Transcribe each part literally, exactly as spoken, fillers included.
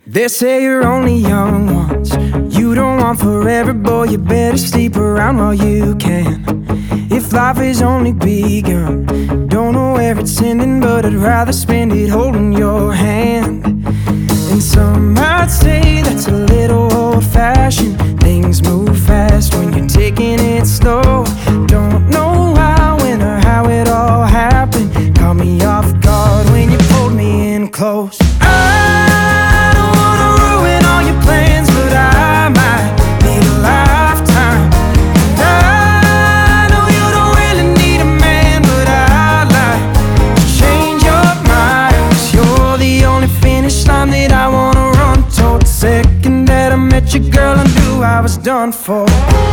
They say you're only young once. You don't want forever, boy, you better sleep around while you can. If life is only begun, don't know where it's ending, but I'd rather spend it holding your hand. And some might say that's a little old-fashioned. Things move fast when you're taking it slow. Don't know how, when, or how it all happened. Caught me off guard when you pulled me in close. I don't wanna ruin all your plans, but I might need a lifetime. And I know you don't really need a man, but I'd like to change your mind. 'Cause you're the only finish line that I wanna run toward. The second that I met you, girl, I knew I was done for.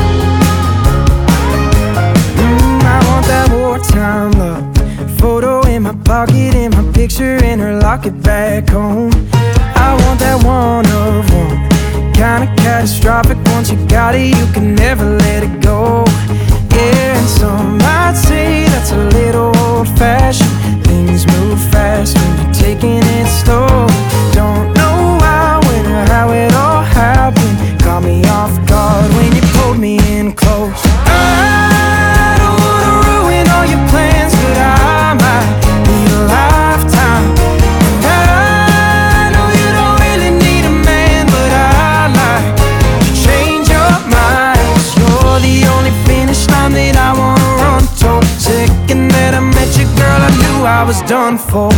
mm, I want that wartime love. Photo in my pocket, in my picture in her locket back home. I want that one of one, kinda catastrophic. Once you got it, you can never let it go. Yeah, and some might say that's a little old-fashioned. Things move fast when you're taking it slow. Don't know how, when, or how it all happened. Caught me off guard when you pulled me in close. I don't wanna ruin all your plans, but I might need a lifetime. And I know you don't really need a man, but I'd like to change your mind. 'Cause you're the only finish line that I wanna run toward. Second that I met you, girl, I knew I was done for.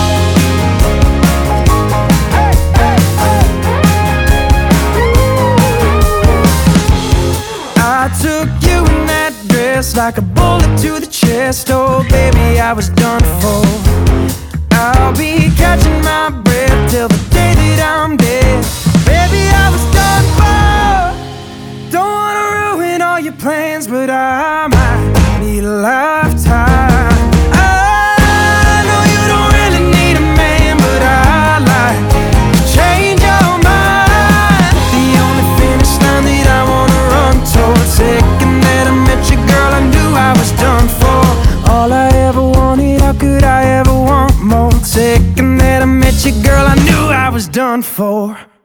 I took you in that dress like a bullet to the chest. Oh baby, I was done for. I'll be catching my breath till the day that I'm dead. Baby, I was done for. Don't wanna ruin all your plans, but I might need a lifetime. I know you don't really need a man, but I'd like to change your mind. The only finish line that I wanna run towards. Second that I met you, girl, I knew I was done for. All I ever wanted, how could I ever want more? Second that I met you, girl, I knew I was done for.